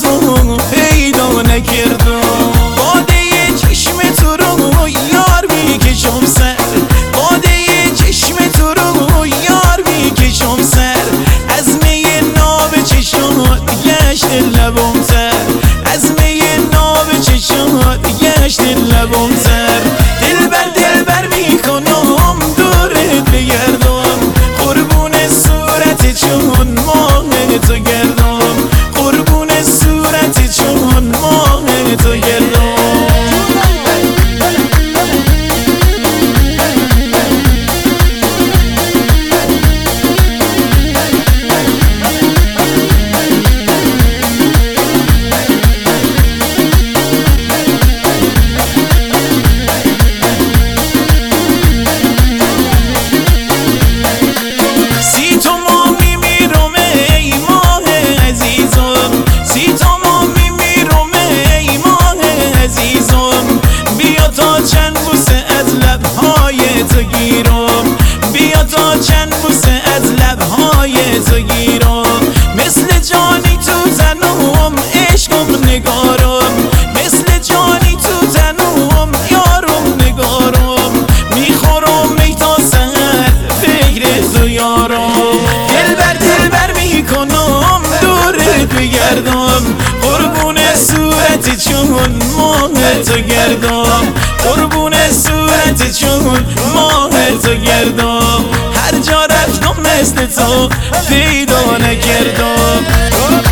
تو پیدا نکردم. باده چشم تو رو یار میکشم سر، باده چشم تو رو یار میکشم سر. از می ناب چشمات گشت لبم تر، از می ناب چشمات گشت لبم تر. دلبر میکنم دورت بگردم، قربون صورت چون ماه تو گردم، قربون صورت چون ماه تو گردم. بیا تا چند بوسه از لبهای تو گیرم، مثل جانی تو تنم عشقم نگارم، مثل جانی تو تنم یارم نگارم. میخورم می تا سحر فکر تو یارم. دلبر میکنم دورت بگردم، قربون صورت چون ماه تو گردم، قربون صورت چون ماه تو گردم. هر جا رفتم مثل تو پیدا نکردم.